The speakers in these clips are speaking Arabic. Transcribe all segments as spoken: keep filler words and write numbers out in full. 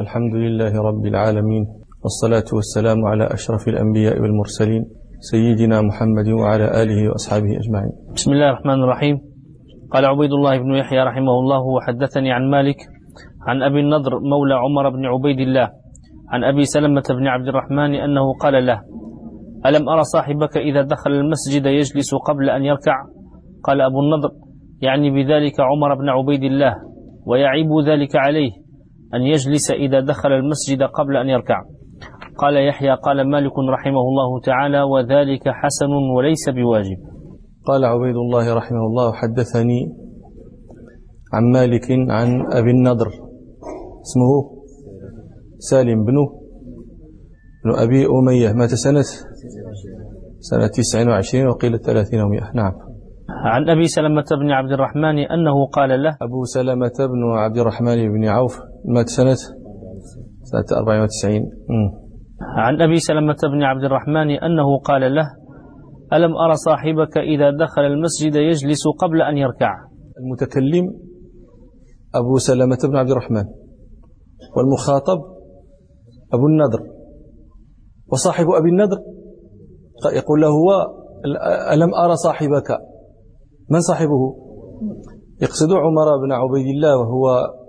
الحمد لله رب العالمين، والصلاة والسلام على أشرف الأنبياء والمرسلين سيدنا محمد وعلى آله وأصحابه أجمعين. بسم الله الرحمن الرحيم. قال عبيد الله بن يحيى رحمه الله: وحدثني عن مالك عن أبي النضر مولى عمر بن عبيد الله عن أبي سلمة بن عبد الرحمن أنه قال له: ألم أرى صاحبك إذا دخل المسجد يجلس قبل أن يركع؟ قال أبو النضر: يعني بذلك عمر بن عبيد الله، ويعيب ذلك عليه أن يجلس إذا دخل المسجد قبل أن يركع. قال يحيى: قال مالك رحمه الله تعالى: وذلك حسن وليس بواجب. قال عبيد الله رحمه الله: حدثني عن مالك عن أبي النضر اسمه سالم بن بن أبي أمية، مات سنة سنة تسع وعشرين وقيل ثلاثين ومئة. نعم. عن أبي سلمة بن عبد الرحمن أنه قال له: أبو سلمة بن عبد الرحمن بن عوف، مات سنة سنة أربعين وتسعين. عن أبي سلمة بن عبد الرحمن أنه قال له: ألم أرى صاحبك إذا دخل المسجد يجلس قبل أن يركع؟ المتكلم أبو سلمة بن عبد الرحمن، والمخاطب أبو النضر، وصاحب أبي النضر يقول له هو: ألم أرى صاحبك؟ من صاحبه؟ يقصد عمر بن عبيد الله، وهو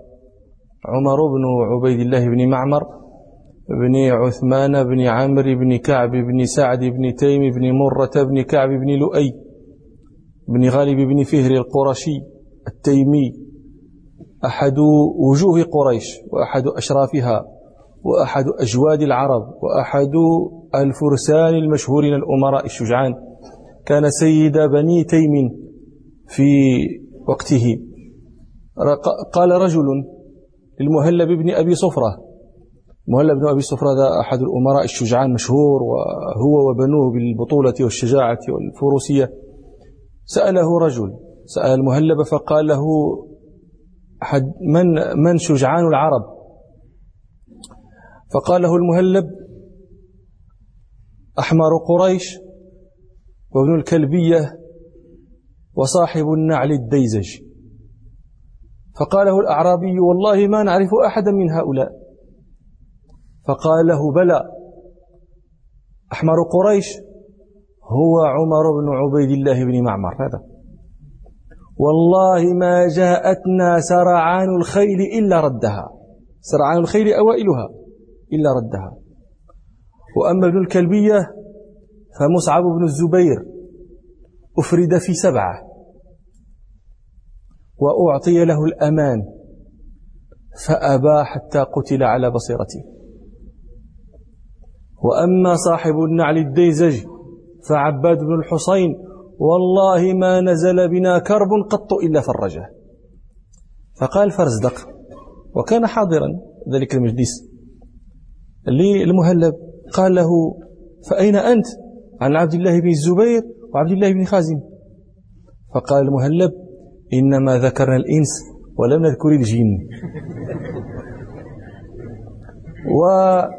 عمر بن عبيد الله بن معمر بن عثمان بن عمرو بن كعب بن سعد بن تيم بن مرة بن كعب بن لؤي بن غالب بن فهر القرشي التيمي، أحد وجوه قريش وأحد أشرافها وأحد أجواد العرب وأحد الفرسان المشهورين الأمراء الشجعان. كان سيد بني تيم في وقته. قال رجل للمهلب بن أبي صفرة، مهلب بن أبي صفرة هذا أحد الأمراء الشجعان مشهور، وهو وبنوه بالبطولة والشجاعة والفروسية. سأله رجل، سأل المهلب فقال له: أحد من من شجعان العرب؟ فقال له المهلب: أحمر قريش وابن الكلبية وصاحب النعل الديزج. فقال له الأعرابي: والله ما نعرف أحدا من هؤلاء. فقال له: بلى، أحمر قريش هو عمر بن عبيد الله بن معمر هذا، والله ما جاءتنا سرعان الخيل إلا ردها، سرعان الخيل أوائلها إلا ردها. وأما ابن الكلبية فمصعب بن الزبير أفرد في سبعة وأعطي له الأمان فأبى حتى قتل على بصيرته. وأما صاحب النعل الديزج فعباد بن الحصين، والله ما نزل بنا كرب قط إلا فرجه. فقال فرزدق، وكان حاضرا ذلك المجلس للمهلب، قال له: فأين أنت؟ عن عبد الله بن الزبير وعبد الله بن خازم. فقال المهلب: إنما ذكرنا الإنس ولم نذكر الجن. وعمر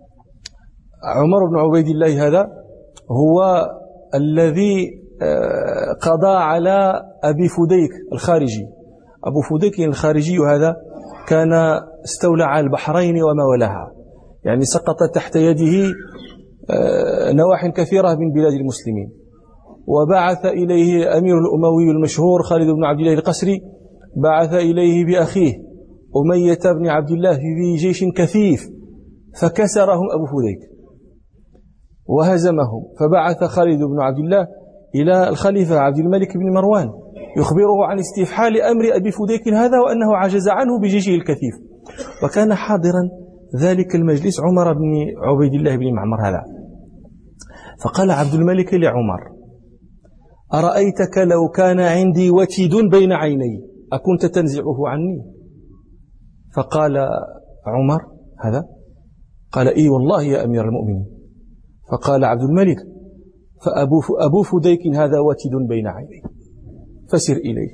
بن عبيد الله هذا هو الذي قضى على أبي فديك الخارجي. أبو فديك الخارجي هذا كان استولى على البحرين وما ولاها، يعني سقط تحت يده نواح كثيرة من بلاد المسلمين. وبعث إليه أمير الأموي المشهور خالد بن عبد الله القسري، بعث إليه بأخيه أمية بن عبد الله في جيش كثيف، فكسرهم أبو فديك وهزمهم. فبعث خالد بن عبد الله إلى الخليفة عبد الملك بن مروان يخبره عن استفحال أمر أبي فديك هذا، وأنه عجز عنه بجيشه الكثيف. وكان حاضرا ذلك المجلس عمر بن عبيد الله بن معمر هذا. فقال عبد الملك لعمر: أرأيتك لو كان عندي وتد بين عيني أكنت تنزعه عني؟ فقال عمر هذا، قال: إي والله يا أمير المؤمنين. فقال عبد الملك: فأبو أبو فديك هذا وتد بين عيني، فسر إليه.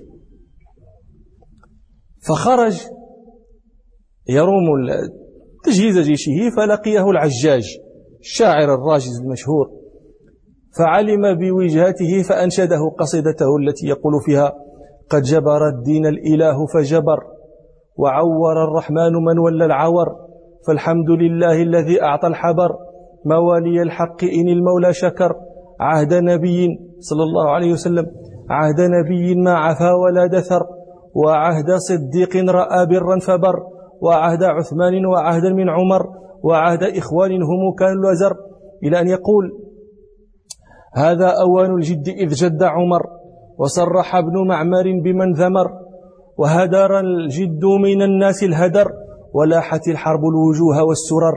فخرج يروم تجهيز جيشه، فلقيه العجاج الشاعر الراجز المشهور، فعلم بوجهته فأنشده قصيدته التي يقول فيها: قد جبر الدين الإله فجبر، وعور الرحمن من ولى العور، فالحمد لله الذي أعطى الحبر موالي الحق إن المولى شكر عهد نبي صلى الله عليه وسلم عهد نبي ما عفا ولا دثر وعهد صديق رأى برا فبر وعهد عثمان وعهد من عمر وعهد إخوان هم كانوا الوزر إلى أن يقول هذا أوان الجد إذ جد عمر وصرح ابن معمر بمن ذمر وهدر الجد من الناس الهدر ولاحت الحرب الوجوه والسرر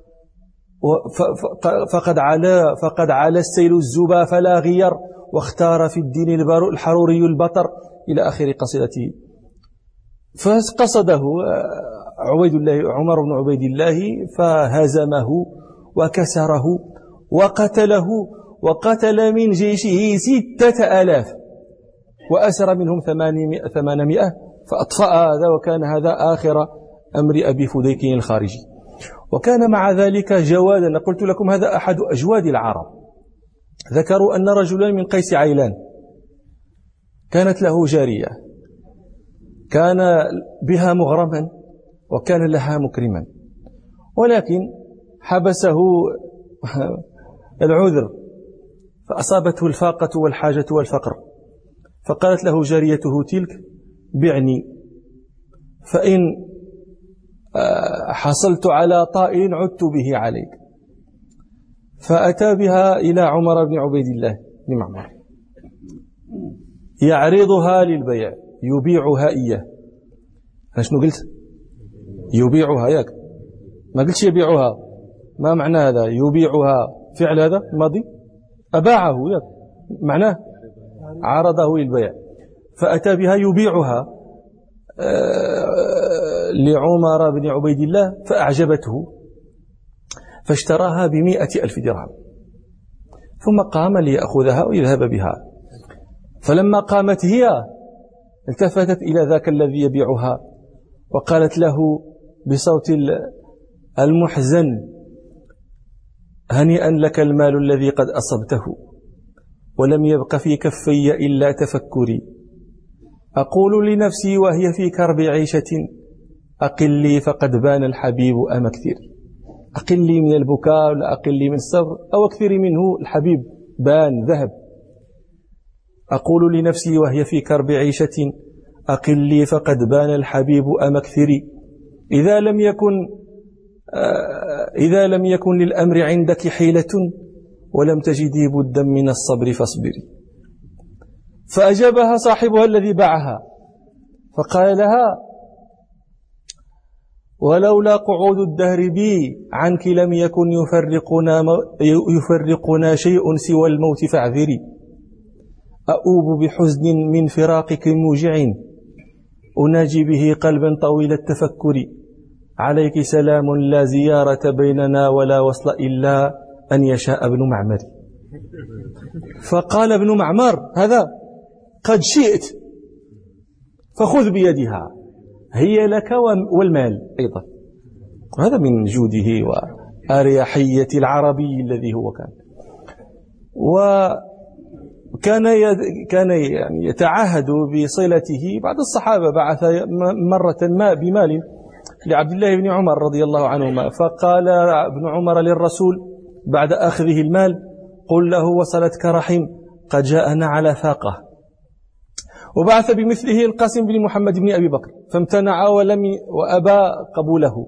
فقد على فقد على السيل الزبا فلا غير واختار في الدين الحروري البطر إلى آخر قصيدته. فقصده عبيد الله عمر بن عبيد الله فهزمه وكسره وقتله وقتل من جيشه ستة آلاف وأسر منهم ثمانمائة فأطفأ هذا وكان هذا آخر أمر أبي فديك الخارجي. وكان مع ذلك جوادا. قلت لكم هذا أحد أجواد العرب. ذكروا أن رجلا من قيس عيلان كانت له جارية كان بها مغرما وكان لها مكرما ولكن حبسه العذر فأصابته الفاقة والحاجة والفقر فقالت له جاريته تلك بعني فإن حصلت على طائر عدت به عليك. فأتى بها إلى عمر بن عبيد الله بن معمر يعرضها للبيع يبيعها إياه. أنا شنو قلت؟ يبيعها ياك ما قلتش يبيعها. ما معنى هذا؟ يبيعها فعل هذا ماضي أباعه ياك معناه عرضه للبيع. فأتى بها يبيعها لعمر بن عبيد الله فأعجبته فاشتراها بمئة ألف درهم ثم قام ليأخذها ويذهب بها. فلما قامت هي التفتت إلى ذاك الذي يبيعها وقالت له بصوت المحزن هنيئا لك المال الذي قد أصبته ولم يبق في كفي إلا تفكري أقول لنفسي وهي في كرب عيشة أقلي فقد بان الحبيب أم كثير. أقلي من البكاء ولا أقلي من الصبر أو أكثر منه الحبيب بان ذهب. أقول لنفسي وهي في كرب عيشة أقلي فقد بان الحبيب أم كثير. إذا لم يكن آه إذا لم يكن للأمر عندك حيلة ولم تجدي بدا من الصبر فاصبري. فأجابها صاحبها الذي باعها فقال لها ولولا قعود الدهر بي عنك لم يكن يفرقنا, يفرقنا شيء سوى الموت فاعذري. أؤوب بحزن من فراقك موجع أناجي به قلبا طويل التفكر. عليك سلام لا زيارة بيننا ولا وصل إلا أن يشاء ابن معمر. فقال ابن معمر هذا قد شئت فخذ بيدها هي لك والمال أيضا. هذا من جوده وأريحية العربي الذي هو كان. وكان كان يعني يتعهد بصلته. بعض الصحابة بعث مرة ما بمال لعبد الله بن عمر رضي الله عنهما فقال ابن عمر للرسول بعد أخذه المال قل له وصلتك رحم قد جاءنا على فاقة. وبعث بمثله القاسم بن محمد بن أبي بكر فامتنع ولم وأبى قبوله.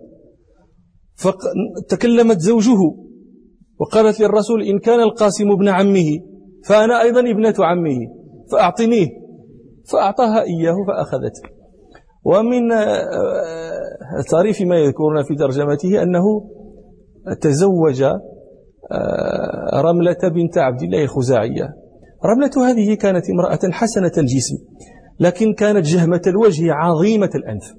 فتكلمت زوجه وقالت للرسول إن كان القاسم ابن عمه فأنا أيضا ابنة عمه فأعطنيه. فأعطاها إياه فأخذته. ومن طريف ما يذكرون في ترجمته أنه تزوج رملة بنت عبد الله الخزاعية. رملة هذه كانت امرأة حسنة الجسم لكن كانت جهمة الوجه عظيمة الأنف.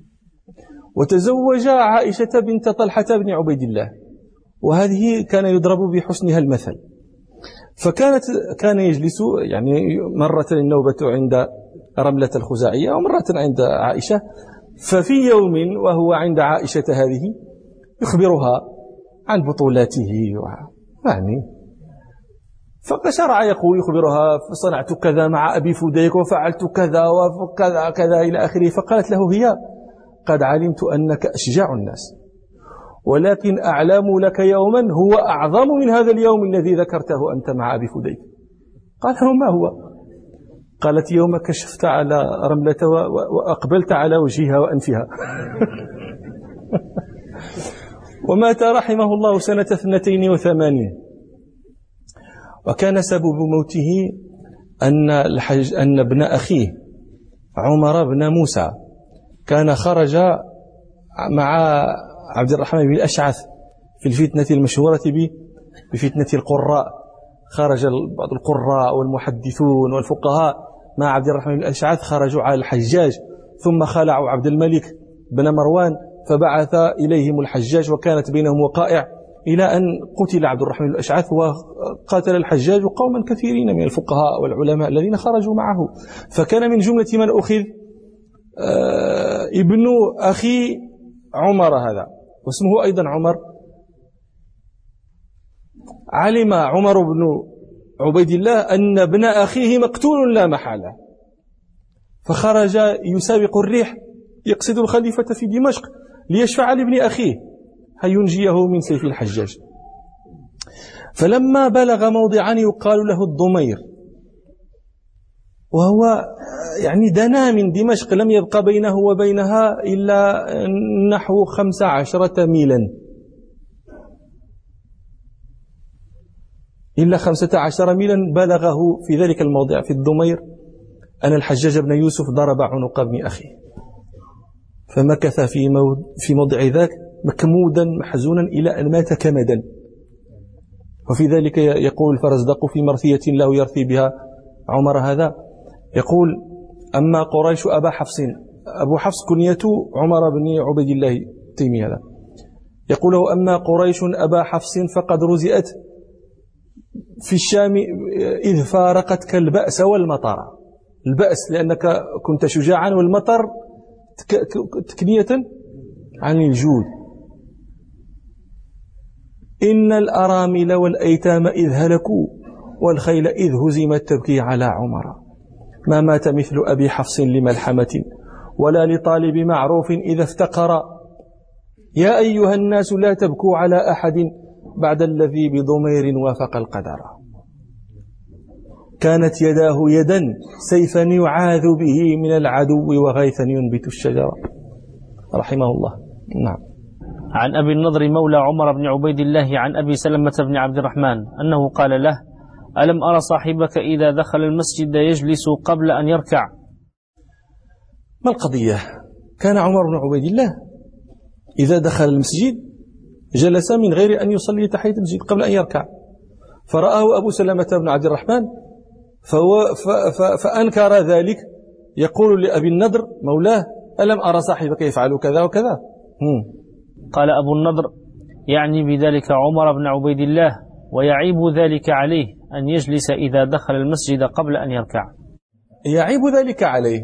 وتزوج عائشة بنت طلحة بن عبيد الله وهذه كان يضرب بحسنها المثل. فكانت كان يجلس يعني مرة النوبة عند رملة الخزاعية ومرة عند عائشة. ففي يوم وهو عند عائشة هذه يخبرها عن بطولاته يعني فشرع يقول يخبرها صنعت كذا مع أبي فديك وفعلت كذا وكذا كذا إلى آخره. فقالت له هي قد علمت أنك أشجع الناس ولكن أعلم لك يوما هو أعظم من هذا اليوم الذي ذكرته أنت مع أبي فديك. قال له ما هو؟ قالت يوم كشفت على رملة وأقبلت على وجهها وأنفها. ومات رحمه الله سنة اثنتين وثمانين. وكان سبب موته أن الحج أن ابن أخيه عمر بن موسى كان خرج مع عبد الرحمن بن الأشعث في الفتنة المشهورة بفتنة القراء. خرج بعض القراء والمحدثون والفقهاء مع عبد الرحمن بن الأشعث، خرجوا على الحجاج ثم خلعوا عبد الملك بن مروان فبعث إليهم الحجاج، وكانت بينهم وقائع إلى أن قتل عبد الرحمن بن الأشعث، وقاتل الحجاج قوما كثيرين من الفقهاء والعلماء الذين خرجوا معه. فكان من جملة من أخذ ابن أخي عمر هذا، واسمه أيضا عمر. علم عمر بن عبيد الله أن ابن أخيه مقتول لا محالة، فخرج يسابق الريح يقصد الخليفة في دمشق ليشفع لابن أخيه هينجيه من سيف الحجاج. فلما بلغ موضعا يقال له الضمير، وهو يعني دنا من دمشق، لم يبقى بينه وبينها إلا نحو خمس عشرة ميلا، إلا خمسة عشر ميلا بلغه في ذلك الموضع في الضمير أن الحجاج بن يوسف ضرب عنق ابن أخيه، فمكث في في موضع ذاك مكمودا محزونا إلى أن مات كمدا. وفي ذلك يقول الفرزدق في مرثية له يرثي بها عمر هذا، يقول أما قريش أبا حفص، أبو حفص كنيته عمر بن عبيد الله التيمي هذا، يقول له أما قريش أبا حفص فقد رزئت في الشام إذ فارقتك البأس والمطر. البأس لأنك كنت شجاعا، والمطر تكنية عن الجود. إن الأرامل والأيتام إذ هلكوا والخيل إذ هزمت تبكي على عمر. ما مات مثل أبي حفص لملحمة ولا لطالب معروف إذا افتقر. يا أيها الناس لا تبكوا على أحد بعد الذي بضمير وافق القدر. كانت يداه يدا سيفا يعاذ به من العدو وغيثا ينبت الشجر. رحمه الله. نعم. عن أبي النضر مولى عمر بن عبيد الله عن أبي سلمة بن عبد الرحمن أنه قال له: ألم أرى صاحبك إذا دخل المسجد يجلس قبل أن يركع؟ ما القضية؟ كان عمر بن عبيد الله إذا دخل المسجد جلس من غير أن يصلي تحية المسجد قبل أن يركع، فرآه أبو سلمة بن عبد الرحمن فهو فأنكر ذلك، يقول لأبي النضر مولاه: ألم أرى صاحبك يفعل كذا وكذا؟ هم. قال أبو النضر: يعني بذلك عمر بن عبيد الله، ويعيب ذلك عليه أن يجلس إذا دخل المسجد قبل أن يركع. يعيب ذلك عليه،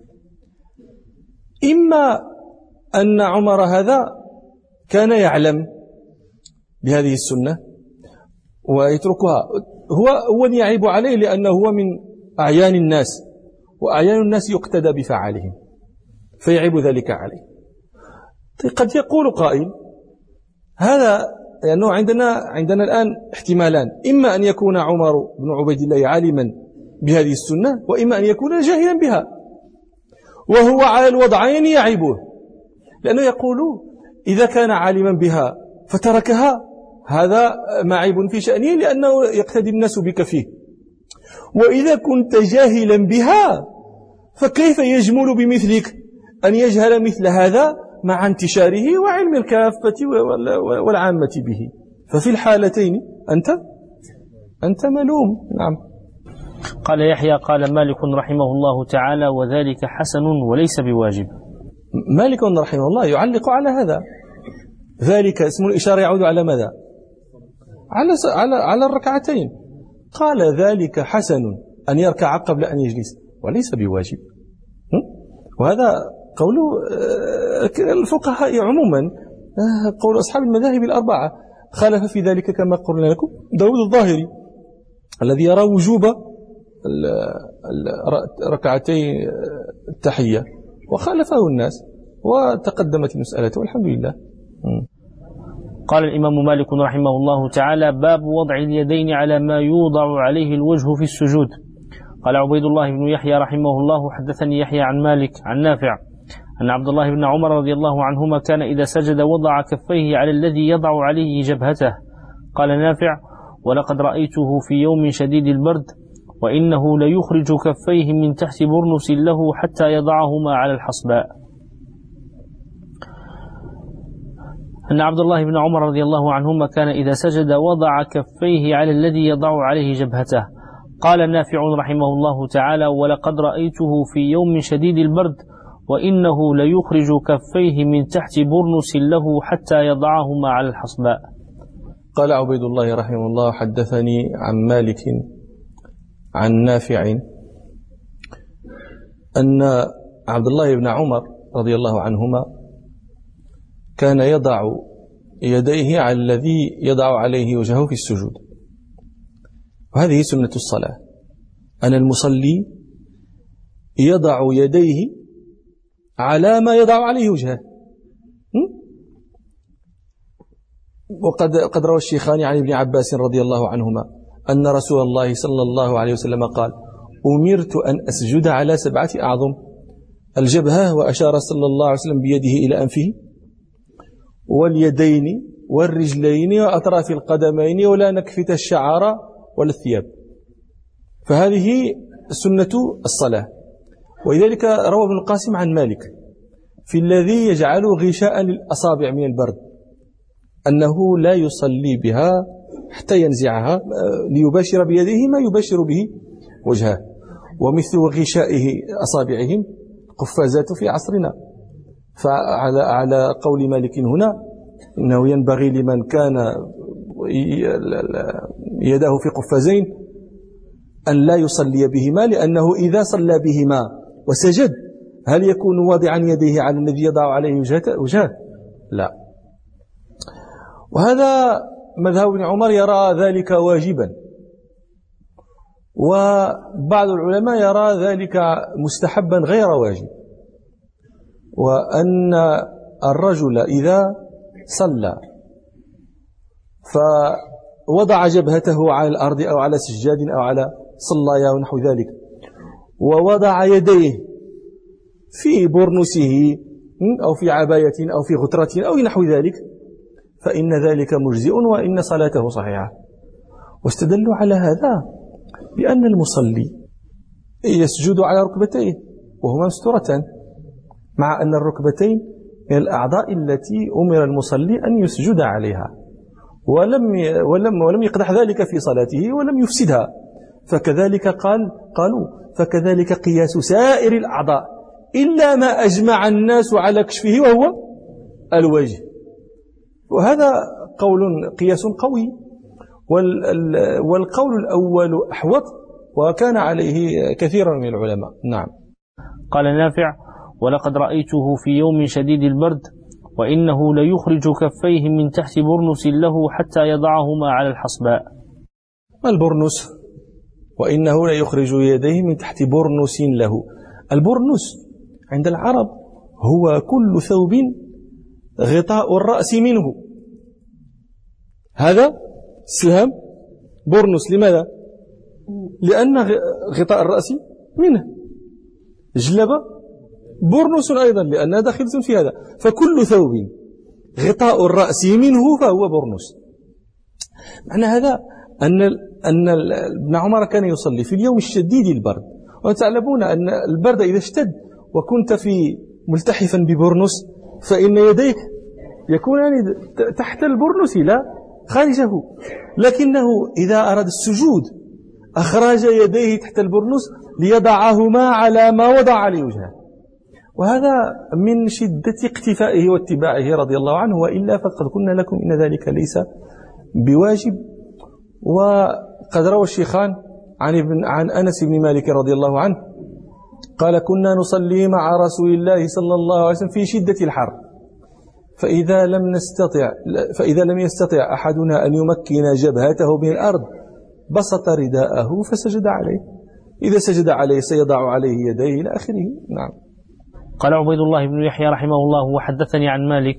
إما أن عمر هذا كان يعلم بهذه السنة ويتركها، هو هو يعيب عليه لأنه هو من أعيان الناس، وأعيان الناس يقتدى بفعالهم، فيعيب ذلك عليه. قد يقول قائل هذا لأنه يعني عندنا عندنا الآن احتمالان: إما أن يكون عمر بن عبيد الله عالما بهذه السنة، وإما أن يكون جاهلا بها، وهو على الوضعين يعيبه، لأنه يقول إذا كان عالما بها فتركها هذا معيب في شأنه لأنه يقتدي الناس بك فيه، وإذا كنت جاهلا بها فكيف يجمل بمثلك أن يجهل مثل هذا مع انتشاره وعلم الكافة والعامة به؟ ففي الحالتين أنت أنت ملوم. نعم. قال يحيى: قال مالك رحمه الله تعالى: وذلك حسن وليس بواجب. مالك رحمه الله يعلق على هذا، ذلك اسم الإشارة يعود على ماذا؟ على على على الركعتين. قال ذلك حسن أن يركع قبل أن يجلس وليس بواجب. وهذا قول الفقهاء عموما، قول أصحاب المذاهب الأربعة. خالف في ذلك كما قلنا لكم داود الظاهري الذي يرى وجوب ركعتي التحية، وخالفه الناس وتقدمت المسألة والحمد لله. قال الإمام مالك رحمه الله تعالى: باب وضع اليدين على ما يوضع عليه الوجه في السجود. قال عبيد الله بن يحيى رحمه الله: حدثني يحيى عن مالك عن نافع أن عبد الله بن عمر رضي الله عنهما كان إذا سجد وضع كفيه على الذي يضع عليه جبهته. قال نافع: ولقد رأيته في يوم شديد البرد وإنه ليخرج كفيه من تحت برنس له حتى يضعهما على الحصباء. أن عبد الله بن عمر رضي الله عنهما كان إذا سجد وضع كفيه على الذي يضع عليه جبهته. قال نافع رحمه الله تعالى: ولقد رأيته في يوم شديد البرد وإنه ليخرج كفيه من تحت برنس له حتى يضعهما على الحصباء. قال عبيد الله رحمه الله: حدثني عن مالك عن نافع أن عبد الله بن عمر رضي الله عنهما كان يضع يديه على الذي يضع عليه وجهه في السجود، وهذه سنة الصلاة، أن المصلي يضع يديه على ما يضع عليه وجهه. وقد قد روى الشيخان عن ابن عباس رضي الله عنهما أن رسول الله صلى الله عليه وسلم قال: أمرت أن أسجد على سبعة أعظم: الجبهة، وأشار صلى الله عليه وسلم بيده إلى أنفه، واليدين والرجلين وأطراف القدمين، ولا نكفت الشعر ولا الثياب. فهذه سنة الصلاة. ولذلك روى ابن القاسم عن مالك في الذي يجعل غشاء للأصابع من البرد أنه لا يصلي بها حتى ينزعها ليباشر بيده ما يباشر به وجهه. ومثل غشائه أصابعهم قفازات في عصرنا. فعلى على قول مالك هنا إنه ينبغي لمن كان يداه في قفازين أن لا يصلي بهما، لأنه إذا صلى بهما وسجد هل يكون واضعا يديه على الذي يضع عليه وجهه؟ لا. وهذا مذهب ابن عمر يرى ذلك واجبا، وبعض العلماء يرى ذلك مستحبا غير واجب، وأن الرجل إذا صلى فوضع جبهته على الأرض أو على سجاد أو على صلايا ونحو ذلك، ووضع يديه في برنسه أو في عباية أو في غترة أو نحو ذلك، فإن ذلك مجزئ وإن صلاته صحيحة. واستدلوا على هذا بأن المصلي يسجد على ركبتيه وهما مستورتان، مع أن الركبتين من الأعضاء التي أمر المصلي أن يسجد عليها، ولم ولم ولم يقدح ذلك في صلاته ولم يفسدها. فكذلك قال قالوا فكذلك قياس سائر الأعضاء إلا ما أجمع الناس على كشفه وهو الوجه. وهذا قول قياس قوي، والقول الأول أحوط وكان عليه كثير من العلماء. نعم. قال نافع: ولقد رأيته في يوم شديد البرد وإنه ليخرج كفيه من تحت برنس له حتى يضعهما على الحصباء. ما البرنس؟ وإنه ليخرج يديه من تحت برنس له. البرنس عند العرب هو كل ثوب غطاء الرأس منه. هذا سهم برنس. لماذا؟ لأن غطاء الرأس منه. جلبة برنس أيضا لأنها داخلة في هذا. فكل ثوب غطاء الرأس منه فهو برنس. معنى هذا أن أن ابن عمر كان يصلي في اليوم الشديد البرد، وتعلمون أن البرد إذا اشتد وكنت في ملتحفا ببرنس فإن يديك يكونان تحت البرنس لا خارجه، لكنه إذا أراد السجود أخرج يديه تحت البرنس ليضعهما على ما وضع عليه وجهه. وهذا من شدة اقتفائه واتباعه رضي الله عنه، وإلا فقد قلنا لكم إن ذلك ليس بواجب. وقد روى الشيخان عن ابن عن أنس بن مالك رضي الله عنه قال: كنا نصلي مع رسول الله صلى الله عليه وسلم في شدة الحر، فإذا لم نستطع فإذا لم يستطع أحدنا أن يمكن جبهته من الأرض بسط رداءه فسجد عليه، إذا سجد عليه سيضع عليه يديه إلى آخره. نعم. قال عبيد الله بن يحيى رحمه الله: وحدثني عن مالك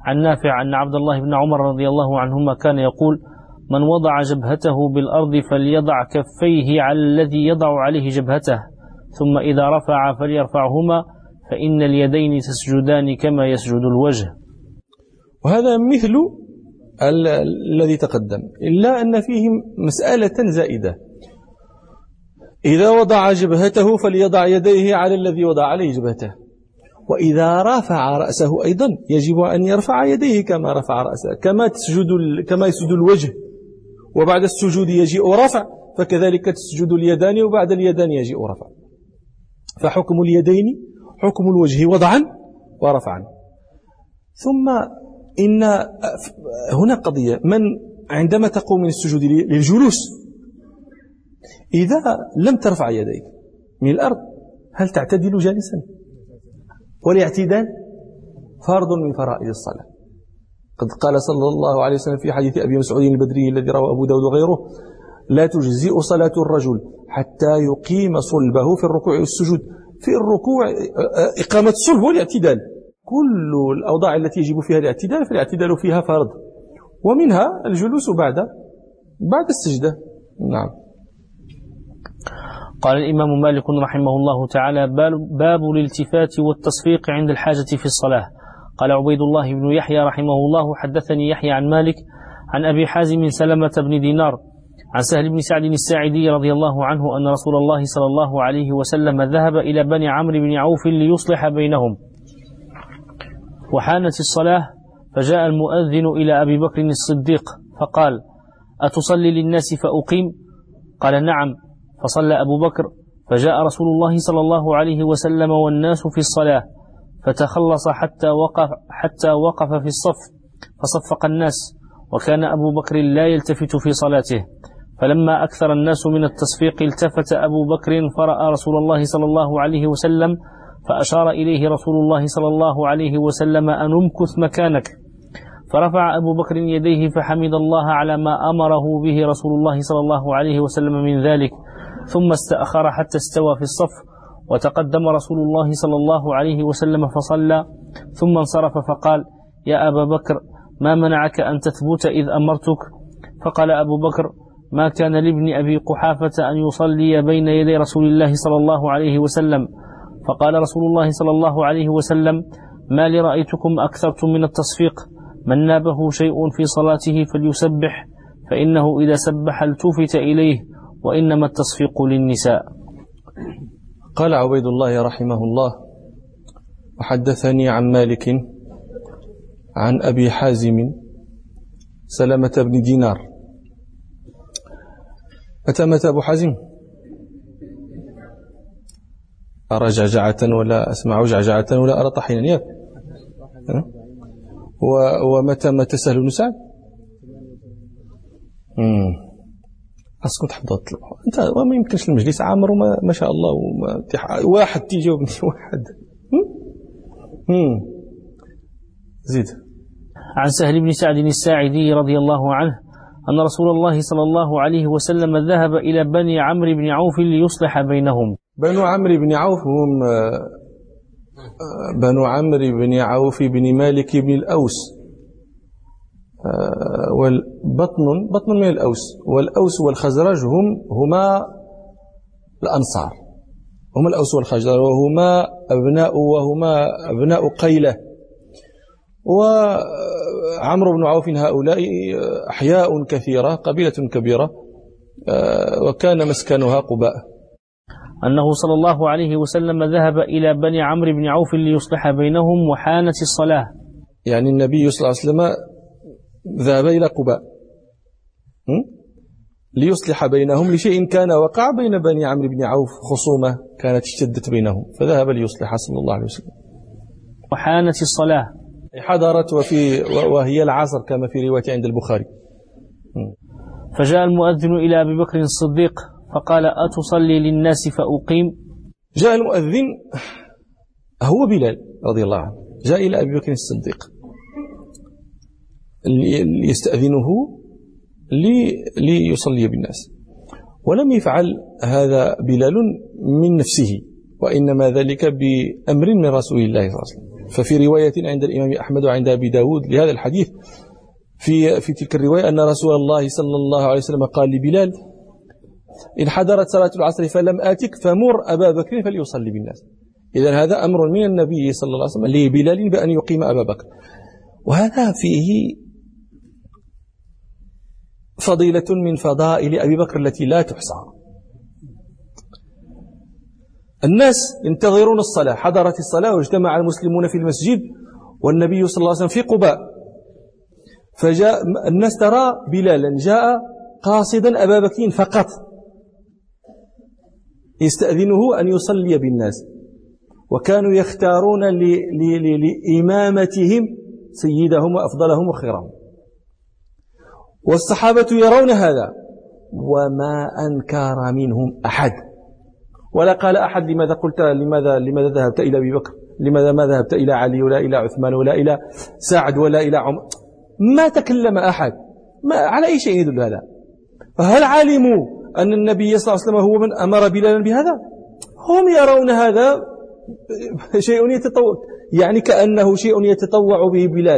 عن نافع أن عبد الله بن عمر رضي الله عنهما كان يقول: من وضع جبهته بالأرض فليضع كفيه على الذي يضع عليه جبهته، ثم إذا رفع فليرفعهما، فإن اليدين تسجدان كما يسجد الوجه. وهذا مثل ال الذي تقدم، إلا أن فيه مسألة زائدة: إذا وضع جبهته فليضع يديه على الذي وضع عليه جبهته، وإذا رفع رأسه أيضا يجب أن يرفع يديه كما رفع رأسه، كما تسجد كما يسجد الوجه وبعد السجود يجيء رفع، فكذلك تسجد اليدان وبعد اليدان يجيء رفع. فحكم اليدين حكم الوجه وضعا ورفعا. ثم إن هنا قضية: من عندما تقوم من السجود للجلوس إذا لم ترفع يديك من الأرض هل تعتدل جالسا؟ والاعتدال فرض من فرائض الصلاة. قد قال صلى الله عليه وسلم في حديث أبي مسعود البدري الذي رواه أبو داود وغيره: لا تجزئ صلاة الرجل حتى يقيم صلبه في الركوع والسجود. في الركوع إقامة الصلب والاعتدال، كل الأوضاع التي يجب فيها الاعتدال فالاعتدال فيها فرض، ومنها الجلوس بعد بعد السجدة. نعم. قال الإمام مالك رحمه الله تعالى: باب الالتفات والتصفيق عند الحاجة في الصلاة. قال عبيد الله بن يحيى رحمه الله: حدثني يحيى عن مالك عن أبي حازم سلمة بن دينار عن سهل بن سعد الساعدي رضي الله عنه أن رسول الله صلى الله عليه وسلم ذهب إلى بني عمرو بن عوف ليصلح بينهم، وحانت الصلاة، فجاء المؤذن إلى أبي بكر الصديق فقال: أتصلي للناس فأقيم؟ قال: نعم. فصلى أبو بكر، فجاء رسول الله صلى الله عليه وسلم والناس في الصلاة، فتخلص حتى وقف, حتى وقف في الصف فصفق الناس، وكان أبو بكر لا يلتفت في صلاته. فلما أكثر الناس من التصفيق التفت أبو بكر فرأى رسول الله صلى الله عليه وسلم، فأشار إليه رسول الله صلى الله عليه وسلم أن امكث مكانك. فرفع أبو بكر يديه فحمد الله على ما أمره به رسول الله صلى الله عليه وسلم من ذلك، ثم استأخر حتى استوى في الصف، وتقدم رسول الله صلى الله عليه وسلم فصلى، ثم انصرف فقال: يا أبا بكر، ما منعك أن تثبت إذ أمرتك؟ فقال أبو بكر: ما كان لابن أبي قحافة أن يصلي بين يدي رسول الله صلى الله عليه وسلم. فقال رسول الله صلى الله عليه وسلم: ما لرأيتكم أكثرتم من التصفيق؟ من نابه شيء في صلاته فليسبح، فإنه إذا سبح التفت إليه، وإنما التصفيق للنساء. قال عبيد الله رحمه الله: وحدثني عن مالك عن أبي حازم سلمة بن دينار. متى متى أبو حازم؟ أرى جعجعة ولا أسمع جعجعة ولا أرى طحينا ياك؟ ومتى متى سهل بن سعد؟ امم أسكت حضرت أنت، وما يمكنش المجلس عامر وما ما شاء الله وما واحد تيجاوبني واحد. امم زيد. عن سهل بن سعد الساعدي رضي الله عنه أن رسول الله صلى الله عليه وسلم ذهب إلى بني عمرو بن عوف ليصلح بينهم. بنو عمرو بن عوف هم بنو عمرو بن عوف بن مالك بن الأوس، والبطن بطن من الأوس، والأوس والخزرج هم هما الأنصار، هم الأوس والخزرج، وهما أبناء وهما أبناء قيلة. وعمرو بن عوف هؤلاء أحياء كثيرة، قبيلة كبيرة، وكان مسكنها قباء. أنه صلى الله عليه وسلم ذهب إلى بني عمرو بن عوف ليصلح بينهم، وحانت الصلاة. يعني النبي صلى الله عليه وسلم ذهب إلى قباء ليصلح بينهم لشيء كان وقع بين بني عمرو بن عوف، خصومة كانت اشتدت بينهم، فذهب ليصلح صلى الله عليه وسلم. وحانت الصلاة، حضرت وفي وهي العصر كما في رواية عند البخاري. فجاء المؤذن إلى أبي بكر الصديق فقال: أتصلي للناس فأقيم؟ جاء المؤذن هو بلال رضي الله عنه، جاء إلى أبي بكر الصديق ليستأذنه ليصلي بالناس، ولم يفعل هذا بلال من نفسه، وإنما ذلك بأمر من رسول الله صلى الله عليه وسلم. ففي رواية عند الإمام أحمد وعند أبي داود لهذا الحديث في في تلك الرواية أن رسول الله صلى الله عليه وسلم قال لبلال: إن حضرت صلاة العصر فلم آتك فمر أبا بكر فليصلي بالناس. إذن هذا أمر من النبي صلى الله عليه وسلم لبلال بأن يقيم أبا بكر، وهذا فيه فضيلة من فضائل أبي بكر التي لا تحصى. الناس ينتظرون الصلاة، حضرت الصلاة واجتمع المسلمون في المسجد والنبي صلى الله عليه وسلم في قباء، فجاء الناس ترى بلالا جاء قاصدا أبا بكر فقط يستأذنه أن يصلي بالناس، وكانوا يختارون لإمامتهم سيدهم وأفضلهم وخيرهم، والصحابة يرون هذا وما أنكر منهم أحد، ولا قال أحد: لماذا قلت لماذا لماذا ذهبت إلى أبي بكر؟ لماذا ما ذهبت إلى علي ولا إلى عثمان ولا إلى سعد ولا إلى عمر؟ ما تكلم أحد. ما على أي شيء يدل هذا؟ فهل علموا أن النبي صلى الله عليه وسلم هو من أمر بلالا بهذا؟ هم يرون هذا شيء يتطوع، يعني كأنه شيء يتطوع به بلال،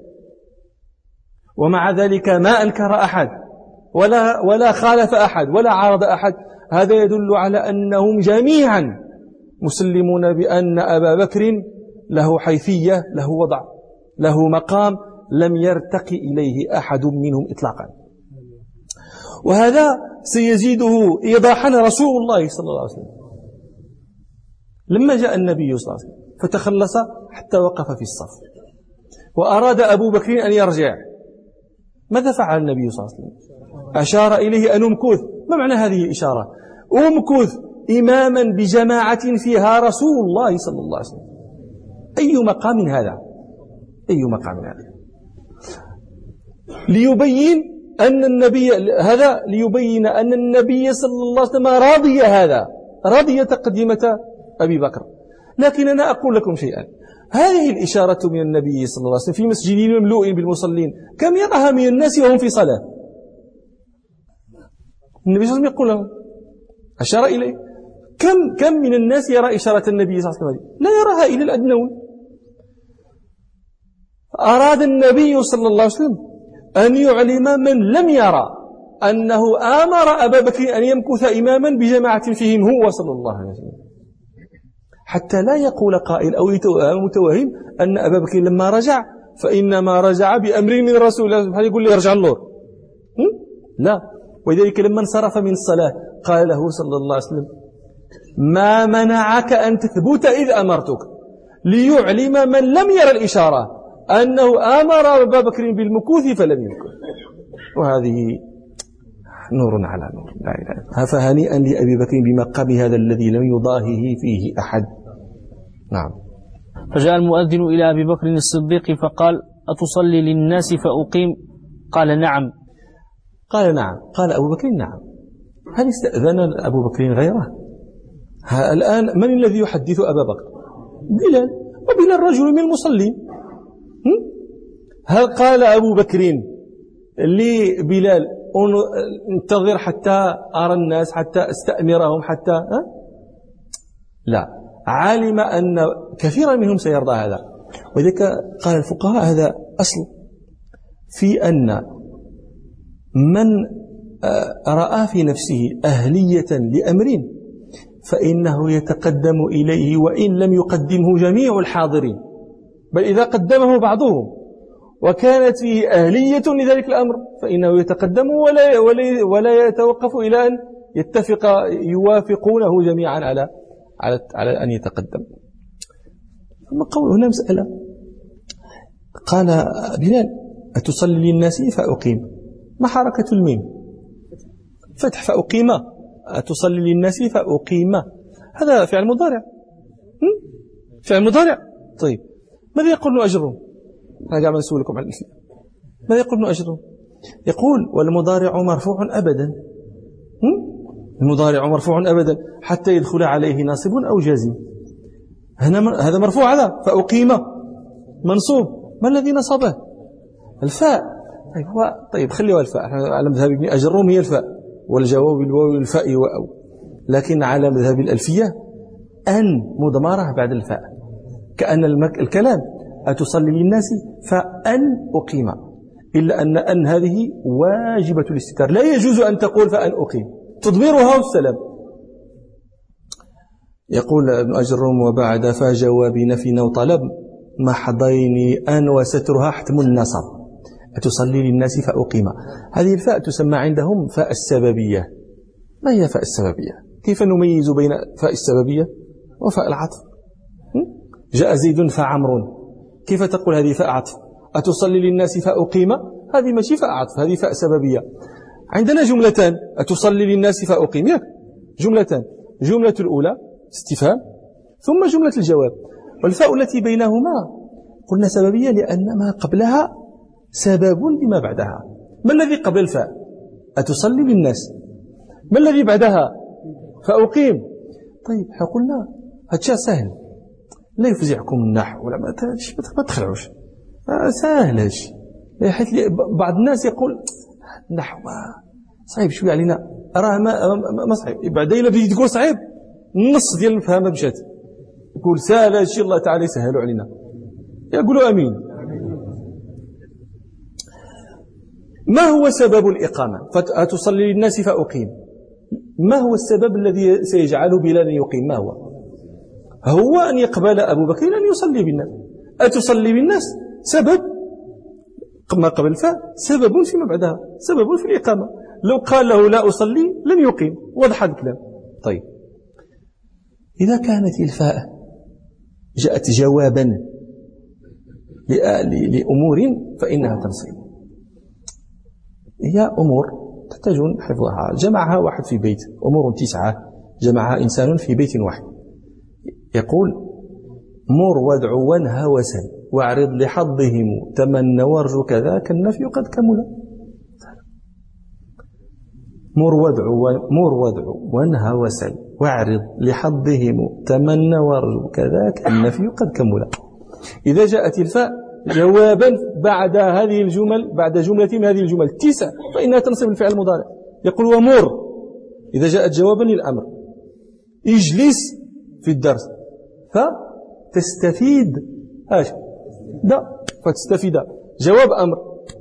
ومع ذلك ما أنكر أحد ولا ولا خالف أحد ولا عارض أحد. هذا يدل على أنهم جميعا مسلمون بأن أبا بكر له حيثية، له وضع، له مقام لم يرتقي إليه أحد منهم إطلاقا. وهذا سيزيده إيضاحا رسول الله صلى الله عليه وسلم لما جاء النبي صلى الله عليه وسلم فتخلص حتى وقف في الصف، وأراد أبو بكر أن يرجع، ماذا فعل النبي صلى الله عليه وسلم؟ أشار إليه أن أمكث. ما معنى هذه الإشارة؟ أمكث إماما بجماعة فيها رسول الله صلى الله عليه وسلم. أي مقام هذا؟ أي مقام هذا؟ ليبين أن النبي هذا ليبين أن النبي صلى الله عليه وسلم راضي هذا، راضي تقدمة أبي بكر. لكن أنا أقول لكم شيئا، هذه الإشارة من النبي صلى الله عليه وسلم في مسجد مملوء بالمصلين كم يراها من الناس وهم في صلاة؟ النبي صلى الله عليه وسلم يقول لهم، أشار إليه. كم كم من الناس يرى إشارة النبي صلى الله عليه وسلم؟ لا يراها إلى الأدنون. أراد النبي صلى الله عليه وسلم أن يعلم من لم يرى أنه آمر أبا بكر أن يمكث إماما بجماعة فيهم هو صلى الله عليه وسلم، حتى لا يقول قائل أو متوهم أن أبا بكر لما رجع فإنما رجع بأمر من رسول الله سبحانه، يقول لي يرجع النور. لا. ولذلك لما انصرف من الصلاة قال له صلى الله عليه وسلم: ما منعك أن تثبت إذ أمرتك، ليعلم من لم يرى الإشارة أنه آمر أبا بكر بالمكوث فلم يمكث. وهذه نور على نور، لا إله إلا الله. فهنيئا لأبي بكر بمقام هذا الذي لم يضاهه فيه أحد. نعم. فجاء المؤذن إلى أبي بكر الصديق فقال: أتصلي للناس فأقيم؟ قال: نعم. قال: نعم. قال أبو بكر: نعم. هل استأذن أبو بكر غيره؟ الآن من الذي يحدث أبا بكر؟ بلال، وبلال رجل من المصلين. هل قال أبو بكر لبلال: انتظر حتى أرى الناس، حتى استأمرهم، حتى ها؟ لا، علم أن كثيرا منهم سيرضى هذا. وذلك قال الفقهاء هذا أصل في أن من رأى في نفسه أهلية لأمر فإنه يتقدم إليه وإن لم يقدمه جميع الحاضرين، بل إذا قدمه بعضهم وكانت فيه أهلية لذلك الأمر فإنه يتقدم ولا, ولا, ولا يتوقف إلى أن يتفق يوافقونه جميعا على على, على أن يتقدم. ثم قول هنا مسألة، قال بلال: أتصلي للناس فأقيم؟ ما حركة الميم؟ فتح فأقيم، أتصلي للناس فأقيم، هذا فعل مضارع. فعل مضارع. طيب ماذا يقول ابن أجرم؟ أنا قاعد نسولكم عن الإسلام. ماذا يقول ابن أجرم؟ يقول: والمضارع مرفوع أبدا. المضارع مرفوع أبدا حتى يدخل عليه ناصب أو جازم. هذا مرفوع، هذا فأقيم منصوب، ما الذي نصبه؟ الفاء. طيب هو طيب خليها الفاء، على مذهب ابن أجرم هي الفاء، والجواب بالواو والفاء وأو، لكن على مذهب الألفية أن مضمرة بعد الفاء، كأن المك... الكلام أتصلي للناس فأن أقيم، إلا أن أن هذه واجبة الاستتار، لا يجوز أن تقول فأن أقيم، تضميرها والسلام. يقول ابن أجرم وبعد فجواب نفي أو طلب محضين أن وسترها حتم النصب، أتصلي للناس فأقيم. هذه الفاء تسمى عندهم فاء السببية. ما هي فاء السببية؟ كيف نميز بين فاء السببية وفاء العطف؟ جاء زيد فعمر، كيف تقول هذه فاء عطف؟ أتصلي للناس فأقيم، هذه ماشي فاء عطف، هذه فاء سببية. عندنا جملتان، أتصلي للناس فأقيم، ياك جملتان، جملة الأولى استفهام ثم جملة الجواب، والفاء التي بينهما قلنا سببية لأن ما قبلها سبب لما بعدها. ما الذي قبل الفاء؟ أتصلي للناس. ما الذي بعدها؟ فأقيم. طيب قلنا هذا سهل، لا يفزعكم النحو ولا ما تخلعوش، سهل هادشي. حيث بعض الناس يقول النحو صعيب شويه علينا، راه ما, ما صعيب. بعدين الا بديت تقول صعيب النص ديال المفهمه مشات، يقول سهل هادشي الله تعالى يسهلوا علينا. يقولوا امين. ما هو سبب الإقامة؟ فتصلي للناس فأقيم، ما هو السبب الذي سيجعل بلال يقيم؟ ما هو؟ هو أن يقبل أبو بكر أن يصلي بالناس. أتصلي بالناس سبب ما قبل الفاء، سبب فيما بعدها، سبب في الإقامة. لو قال له لا أصلي لن يقيم، واضح الكلام. طيب إذا كانت الفاء جاءت جوابا لأمور فإنها تنصب. هي أمور تحتاجون حفظها، جمعها واحد في بيت، أمور تسعة جمعها إنسان في بيت واحد. يقول مر وادعو وانهى وسل واعرض لحظهم تمنى وارجو كذاك النفي قد كمل. مر وادعو مر وادعو وانهى وسل واعرض لحظهم تمنى وارجو كذاك النفي قد كمل. إذا جاءت الفاء جوابا بعد هذه الجمل، بعد جملة من هذه الجمل تسع، فإنها تنصب الفعل المضارع. يقول ومر إذا جاءت جوابا للأمر، اجلس في الدرس فتستفيد ايش دا فتستفيد جواب أمر.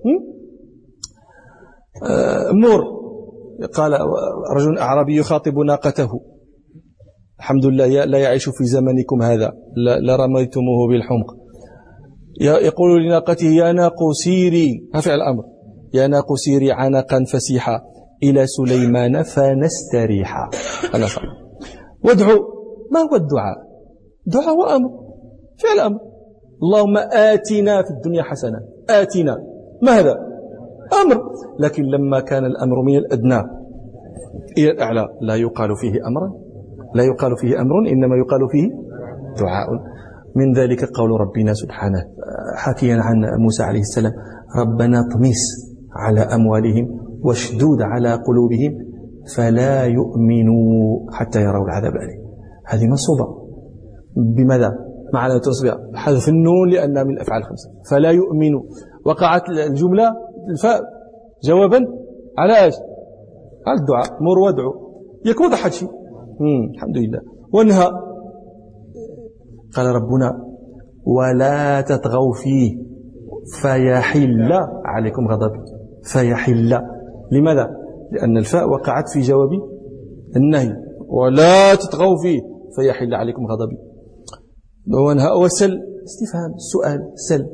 آه مر. قال رجل أعرابي يخاطب ناقته الحمد لله لا يعيش في زمنكم هذا لرميتموه بالحمق. يقول لناقته يا ناق سيري، فعل الأمر، يا ناق سيري عنقا فسيحا إلى سليمان فنستريحا. وادعو. ما هو الدعاء؟ دعاء وأمر، فعل أمر. اللهم آتنا في الدنيا حسنة، آتنا، ما هذا؟ أمر. لكن لما كان الأمر من الأدنى إلى الأعلى لا يقال فيه أمرا، لا يقال فيه أمر، إنما يقال فيه دعاء. من ذلك قول ربنا سبحانه حكيا عن موسى عليه السلام ربنا اطمس على أموالهم واشدود على قلوبهم فلا يؤمنوا حتى يروا العذاب الأليم. هذه منصوبة بماذا؟ معنى تصبح حذف النون لأنها من الأفعال الخمسة. فلا يؤمنوا وقعت الجملة الفاء جوابا على ايش؟ على الدعاء. مر وادعو يكون ضحك شيء. الحمد لله. وانهى قال ربنا ولا تطغوا فيه فيحل عليكم غضبي. فيحل لماذا؟ لأن الفاء وقعت في جواب النهي، ولا تطغوا فيه فيحل عليكم غضبي. وانهى وسل استفهام سؤال سل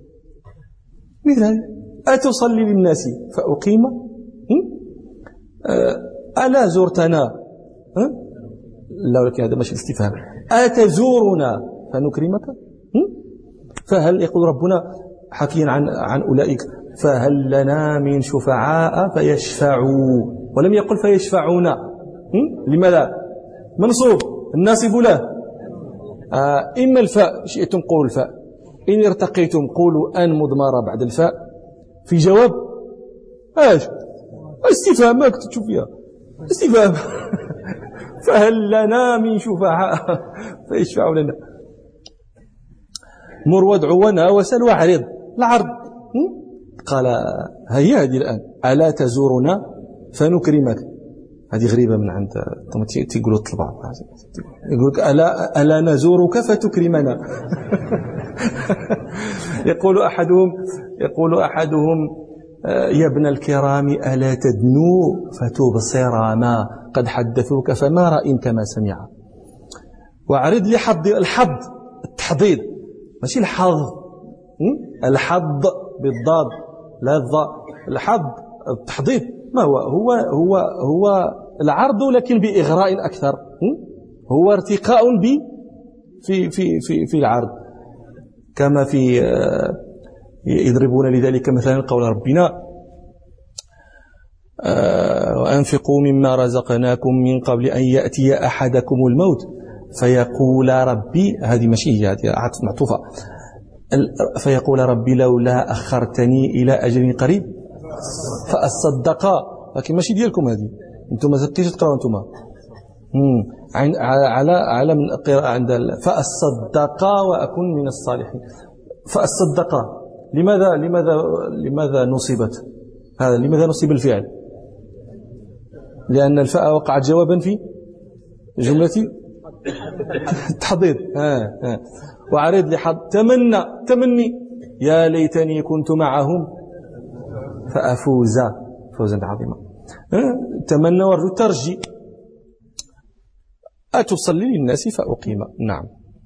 مثلا أتصلي للناس فأقيم ألا زرتنا لا ولكن هذا ماشي استفهام. أتزورنا فنكرمك. فهل يقول ربنا حكيا عن عن أولئك فهل لنا من شفعاء فيشفعوا، ولم يقل فيشفعونا. لماذا؟ منصوب الناصب له. آه إما الفاء شئتم قولوا الفاء، إن ارتقيتم قولوا أن مضمرة بعد الفاء في جواب ايش؟ استفهام ما كنت تشوف فيها استفهام. فهل لنا من شفعاء فيشفعوا لنا. مر وادعو وانهى وسل واعرض العرض. قال هيا هذه الآن ألا تزورنا فنكرمك. هذه غريبة من عند تيقولوا الطلبة، يقولك ألا, ألا نزورك فتكرمنا. يقول أحدهم يقول أحدهم يا ابن الكرام ألا تدنو فتبصر ما قد حدثوك فما رأين كما سمع. وأعرض لي حظ الحظ التحضيض ماشي الحظ، الحظ بالضاد لا الضاء، الحظ التحضيض ما هو هو هو هو العرض لكن بإغراء أكثر، هو ارتقاء ب في في في في العرض، كما في يضربون لذلك مثلا قول ربنا وأنفقوا مما رزقناكم من قبل أن يأتي أحدكم الموت فيقول ربي، هذه ماشي هي، هذه معطوفة، فيقول ربي لولا أخرتني إلى أجل قريب فأصدق، لكن ماشي ديالكم هذه، انتم ما زدتيش تقراوا انتم على على من القراءة عند فأصدق وأكون من الصالحين. فأصدق لماذا لماذا لماذا نصبت هذا؟ لماذا نصب الفعل؟ لأن الفاء وقعت جوابا في جملة التحضيض. ها ها وعرض لحظ تمنى تمني يا ليتني كنت معهم فأفوز فوزا عظيما. تمنى ورجو ترجي. أتصلي للناس فأقيم. نعم.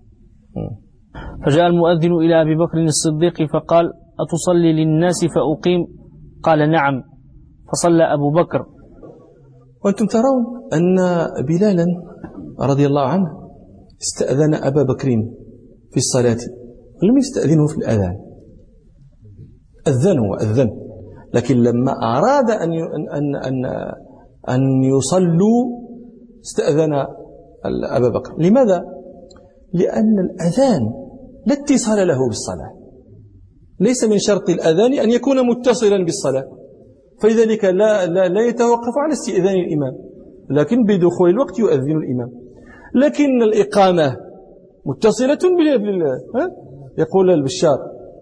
فجاء المؤذن إلى أبي بكر الصديق فقال أتصلي للناس فأقيم؟ قال نعم. فصلى أبو بكر. وأنتم ترون أن بلالا رضي الله عنه استأذن أبا بكر في الصلاة ولم يستأذنه في الأذان. أذن هو أذن، لكن لما أراد أن أن أن أن يصلوا استأذن أبا بكر. لماذا؟ لأن الأذان لا اتصال له بالصلاة، ليس من شرط الأذان أن يكون متصلا بالصلاة، فلذلك لا, لا, لا يتوقف على استئذان الإمام، لكن بدخول الوقت يؤذن الإمام. لكن الإقامة متصلة بال يقول البشار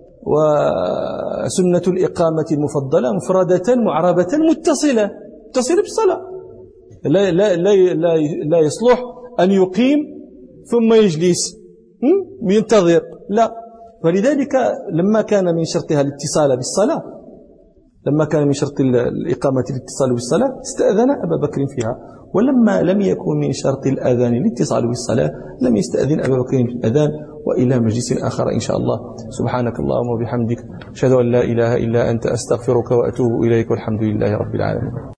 وسنة الإقامة المفضلة مفردة معربة متصلة متصلة بالصلاة، لا, لا, لا, لا, لا يصلح أن يقيم ثم يجلس ينتظر، لا. ولذلك لما كان من شرطها الاتصال بالصلاة لما كان من شرط الإقامة الاتصال بالصلاة استأذن أبا بكر فيها، ولما لم يكن من شرط الأذان الاتصال بالصلاة لم يستأذن أبا بكر في الأذان. وإلى مجلس آخر إن شاء الله. سبحانك اللهم وبحمدك أشهد أن لا إله إلا أنت أستغفرك وأتوب إليك والحمد لله رب العالمين.